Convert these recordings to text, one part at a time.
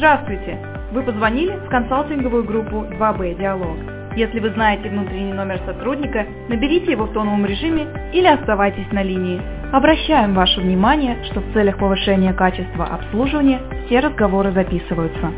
Здравствуйте! Вы позвонили в консалтинговую группу 2B Диалог. Если вы знаете внутренний номер сотрудника, наберите его в тоновом режиме или оставайтесь на линии. Обращаем ваше внимание, что в целях повышения качества обслуживания все разговоры записываются.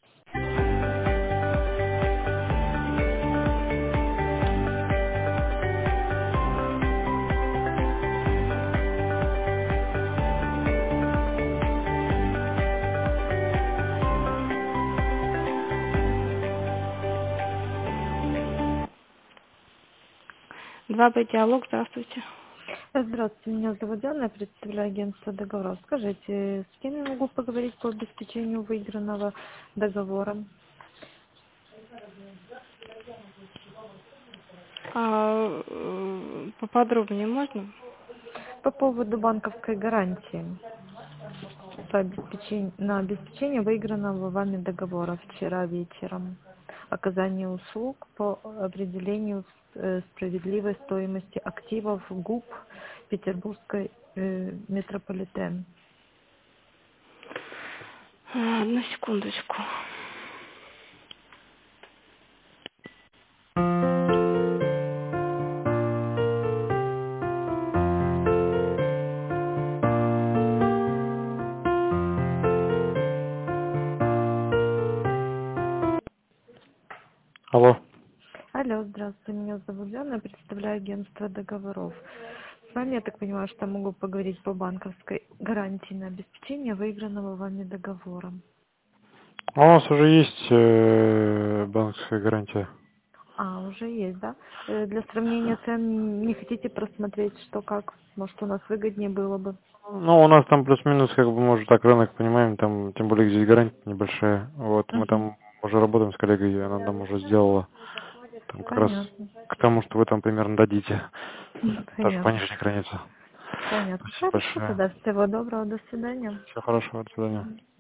Два Б Диалог, здравствуйте. Здравствуйте, меня зовут Диана, я представляю агентство договоров. Скажите, с кем я могу поговорить по обеспечению выигранного договора? Поподробнее можно? По поводу банковской гарантии на обеспечение выигранного вами договора вчера вечером. Оказание услуг по определению справедливой стоимости активов ГУП Петербургской метрополитен. Одну секундочку. Алло. Алло, здравствуйте, меня зовут Диана, я представляю агентство договоров. С вами, я так понимаю, что могу поговорить по банковской гарантии на обеспечение выигранного вами договора. А у нас уже есть банковская гарантия. Уже есть, да? Для сравнения цен не хотите просмотреть, что как? Может, у нас выгоднее было бы? Ну, у нас там плюс-минус, как бы, мы уже так рынок понимаем, там, тем более здесь гарантия небольшая. Вот, мы Угу, там уже работаем с коллегой, и она нам уже сделала там как раз понятно. к тому, что вы там примерно дадите. Даже Понятно. понижение границы. Понятно. Спасибо Хорошо, большое. тогда всего доброго, до свидания. Всего хорошего, до свидания.